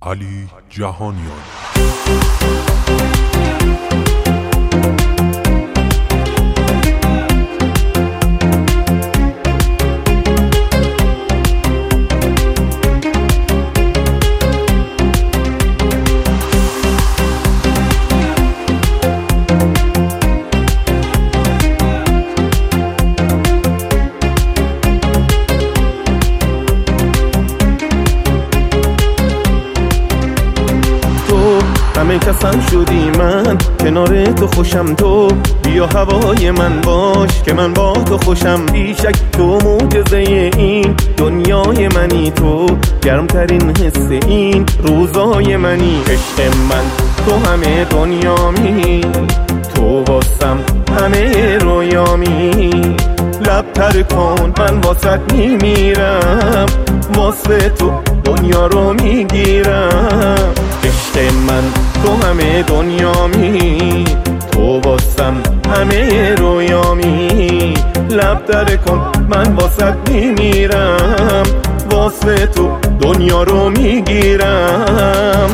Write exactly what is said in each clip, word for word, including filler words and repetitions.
علی جهانیان. همه کسم شدی من کنار تو خوشم، تو بیا هوای من باش که من با تو خوشم. بیشک تو معجزه این دنیای منی، تو گرمترین حس این روزای منی. عشق من تو همه دنیامی، تو واسم همه رویامی. لب تر کن من واسط میمیرم، واسه تو دنیا رو میگیرم. عشق من تو همه دنیامی، تو واسم همه رویامی. لب در کن من واسط میمیرم، واسه تو دنیا رو میگیرم.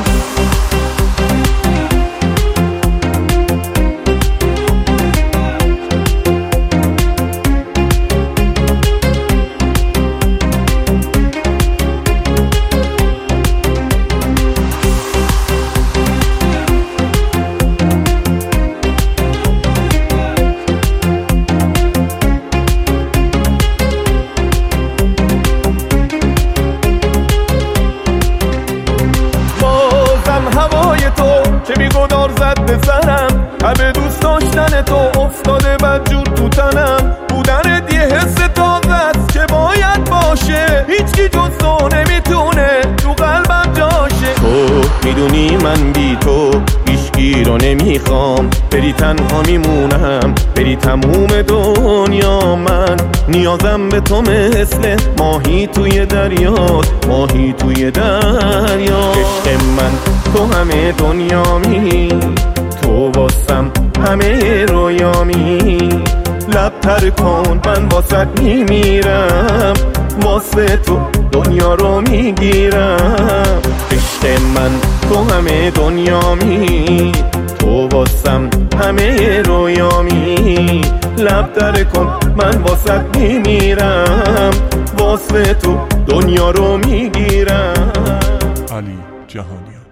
که بیگدار زد به سرم، همه دوست داشتن تو افتاده بدجور تو تنم. بودنت یه حس تازه است که باید باشه، هیچکی جز تو نمیتونه تو قلبم جاشه. تو میدونی من بی تو هیچکی رو نمیخوام، بری تنها میمونم، بری تموم دنیا. من نیازم به تو مثل ماهی توی دریا، ماهی توی دریا. عشق من تو همه دنیامی، تو واسم همه رویامی. لب تر کن من واسط میمیرم، واسه تو دنیا رو میگیرم. عشق من تو همه دنیامی، تو واسم همه رویامی. لب تر کن من واسط میمیرم، واسه تو دنیا رو میگیرم. علی جهانیان.